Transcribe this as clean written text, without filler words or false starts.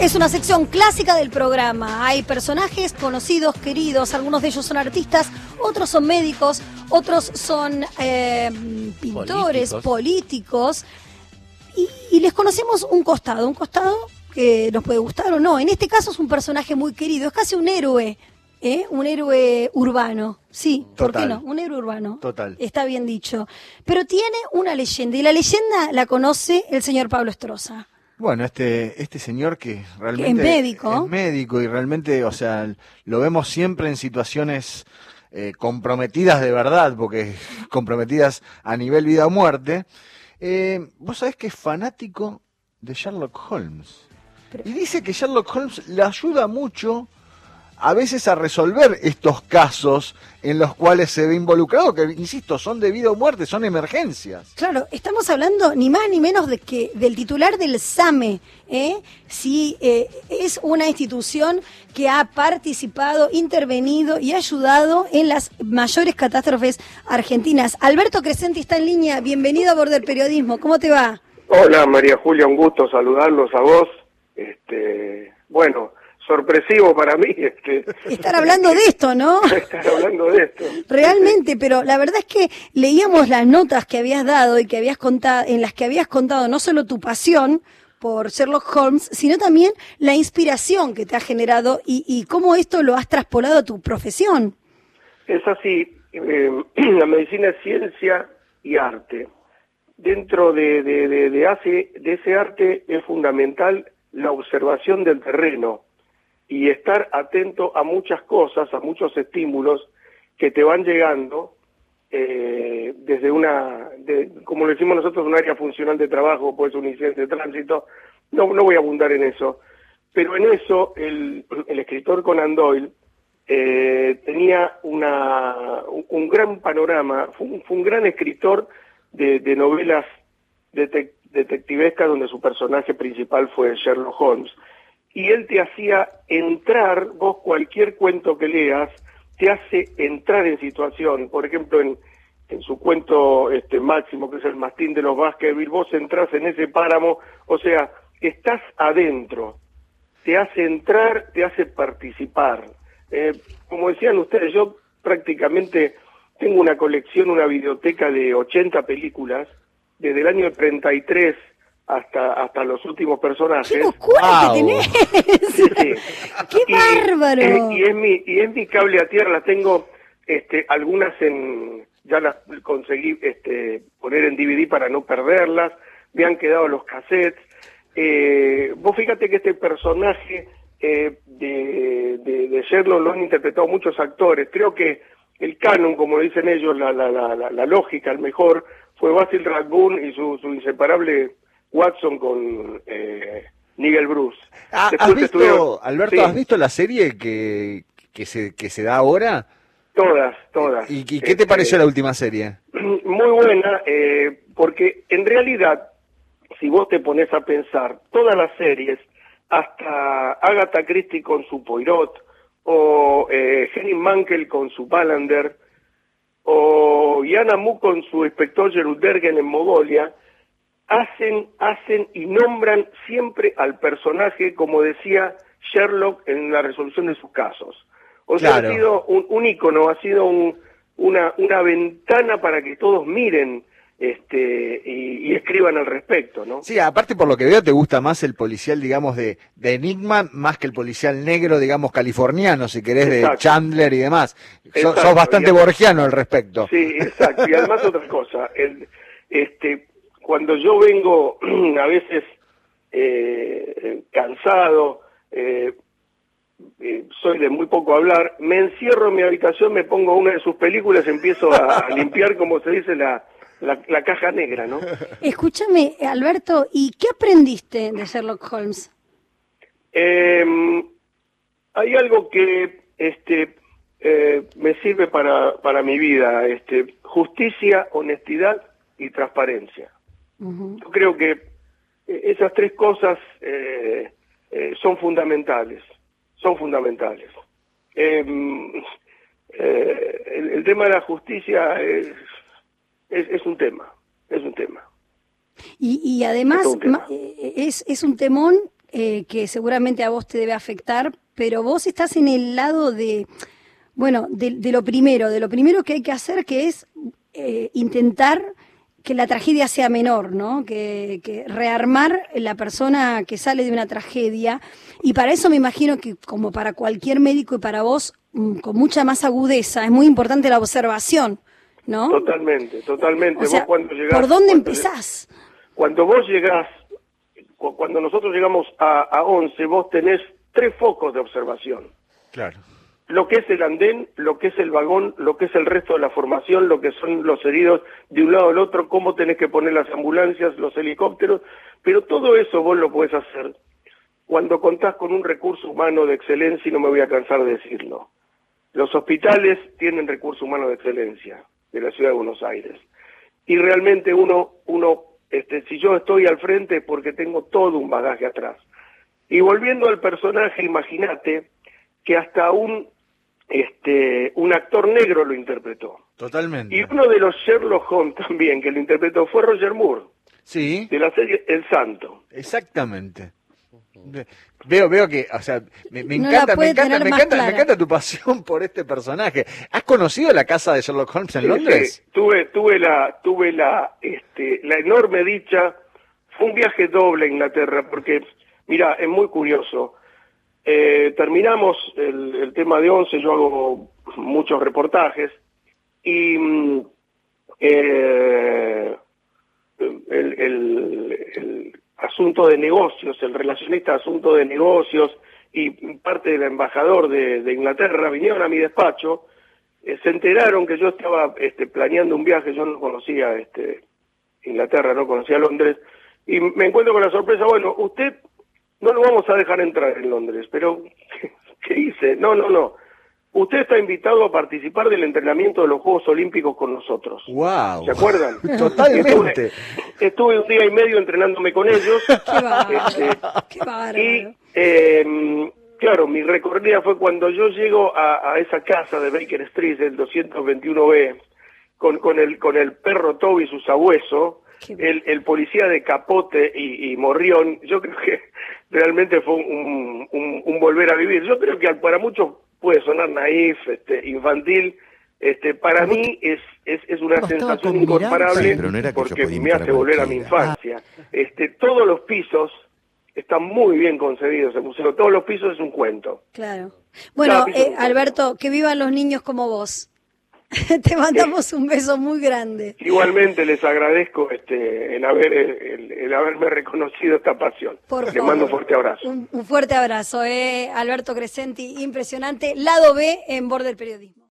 Es una sección clásica del programa. Hay personajes conocidos, queridos, algunos de ellos son artistas, otros son médicos, otros son pintores, políticos. Y les conocemos un costado que nos puede gustar o no. En este caso es un personaje muy querido, es casi un héroe urbano. Sí, ¿por qué no? Un héroe urbano. Total. Está bien dicho. Pero tiene una leyenda, y la leyenda la conoce el señor Pablo Estroza. Bueno, este señor que realmente es médico. Es médico y realmente, o sea, lo vemos siempre en situaciones comprometidas de verdad, porque comprometidas a nivel vida o muerte. Vos sabés que es fanático de Sherlock Holmes. Y dice que Sherlock Holmes le ayuda mucho a veces a resolver estos casos en los cuales se ve involucrado, que insisto, son de vida o muerte, son emergencias. Claro, estamos hablando ni más ni menos de que del titular del SAME, sí, es una institución que ha participado, intervenido y ayudado en las mayores catástrofes argentinas. Alberto Crescenti está en línea, bienvenido a Border Periodismo, ¿cómo te va? Hola María Julia, un gusto saludarlos a vos. Bueno, sorpresivo para mí. Estar hablando de esto, ¿no? Estar hablando de esto. Realmente, pero la verdad es que leíamos las notas que habías dado y que habías contado, en las que habías contado no solo tu pasión por Sherlock Holmes, sino también la inspiración que te ha generado y cómo esto lo has traspolado a tu profesión. Es así, la medicina es ciencia y arte. Dentro de ese arte es fundamental la observación del terreno y estar atento a muchas cosas, a muchos estímulos que te van llegando desde como lo decimos nosotros, un área funcional de trabajo, puede ser un incidente de tránsito. No voy a abundar en eso, pero en eso el escritor Conan Doyle tenía un gran panorama, fue un gran escritor de novelas detectivescas donde su personaje principal fue Sherlock Holmes. Y él te hacía entrar, vos cualquier cuento que leas, te hace entrar en situación. Por ejemplo, en su cuento máximo, que es el Mastín de los Baskerville, vos entrás en ese páramo, o sea, estás adentro, te hace entrar, te hace participar. Como decían ustedes, yo prácticamente tengo una colección, una videoteca de 80 películas, desde el año 33 hasta los últimos personajes. ¡Qué locura que tenés! Sí, sí. ¡Qué bárbaro! Y es mi cable a tierra, las tengo algunas ya las conseguí poner en DVD para no perderlas, me han quedado los cassettes. Vos fíjate que este personaje de Sherlock lo han interpretado muchos actores. Creo que el canon, como dicen ellos, la lógica, el mejor, fue Basil Rathbone y su inseparable Watson con Nigel Bruce. ¿Has visto, Alberto, sí. has visto la serie que se da ahora? Todas. ¿Y qué te pareció la última serie? Muy buena, porque en realidad, si vos te pones a pensar, todas las series, hasta Agatha Christie con su Poirot, o Henning Mankell con su Wallander, o Yana Mu con su inspector Gerudbergen en Mongolia, hacen y nombran siempre al personaje, como decía Sherlock en la resolución de sus casos. O sea, claro. Ha sido un ícono, ha sido una ventana para que todos miren y escriban al respecto, ¿no? Sí, aparte por lo que veo te gusta más el policial, digamos, de Enigma, más que el policial negro, digamos, californiano, si querés, Exacto. de Chandler y demás. Exacto. Sos bastante borgiano al respecto. Sí, exacto. Y además otra cosa, cuando yo vengo a veces cansado, soy de muy poco hablar, me encierro en mi habitación, me pongo una de sus películas, empiezo a limpiar, como se dice, la caja negra, ¿no? Escúchame, Alberto, ¿y qué aprendiste de Sherlock Holmes? Hay algo que me sirve para mi vida, justicia, honestidad y transparencia. Uh-huh. Yo creo que esas tres cosas son fundamentales. El tema de la justicia es un tema. Y además es un temón que seguramente a vos te debe afectar, pero vos estás en el lado de, bueno, de lo primero que hay que hacer, que es intentar que la tragedia sea menor, ¿no? Que rearmar la persona que sale de una tragedia, y para eso me imagino que, como para cualquier médico y para vos, con mucha más agudeza, es muy importante la observación, ¿no? Totalmente. O sea, vos cuando llegás, ¿por dónde empezás? Cuando vos llegás, cuando nosotros llegamos a 11, vos tenés 3 focos de observación. Claro. Lo que es el andén, lo que es el vagón, lo que es el resto de la formación, lo que son los heridos de un lado al otro, cómo tenés que poner las ambulancias, los helicópteros, pero todo eso vos lo podés hacer cuando contás con un recurso humano de excelencia, y no me voy a cansar de decirlo. Los hospitales tienen recurso humano de excelencia de la ciudad de Buenos Aires, y realmente uno si yo estoy al frente es porque tengo todo un bagaje atrás. Y volviendo al personaje, imagínate que hasta un actor negro lo interpretó. Totalmente. Y uno de los Sherlock Holmes también que lo interpretó fue Roger Moore. Sí. De la serie El Santo. Exactamente. Veo que, o sea, me encanta tu pasión por este personaje. ¿Has conocido la casa de Sherlock Holmes en Londres? Sí, tuve la enorme dicha. Fue un viaje doble a Inglaterra, porque, mira, es muy curioso. Terminamos el tema de 11, yo hago muchos reportajes, y el asunto de negocios, el relacionista de asunto de negocios y parte del embajador de Inglaterra vinieron a mi despacho, se enteraron que yo estaba planeando un viaje. Yo no conocía Inglaterra, no conocía Londres, y me encuentro con la sorpresa: bueno, usted no lo vamos a dejar entrar en Londres. Pero, ¿qué hice? No. Usted está invitado a participar del entrenamiento de los Juegos Olímpicos con nosotros. ¡Wow! ¿Se acuerdan? Totalmente. Estuve un día y medio entrenándome con ellos. ¡Qué bárbaro! Y, claro, mi recorrida fue cuando yo llego a esa casa de Baker Street, el 221B, con el perro Toby, su sabueso, el policía de capote y morrión. Yo creo que realmente fue un volver a vivir. Yo creo que para muchos puede sonar naif, infantil. Para mí es una sensación incomparable, porque me hace volver a mi infancia. Todos los pisos están muy bien concebidos, el museo. Todos los pisos es un cuento. Claro. Bueno, Alberto, que vivan los niños como vos. Te mandamos un beso muy grande. Igualmente les agradezco el haberme reconocido esta pasión. Les mando un fuerte abrazo. Un fuerte abrazo, Alberto Crescenti, impresionante. Lado B en Border Periodismo.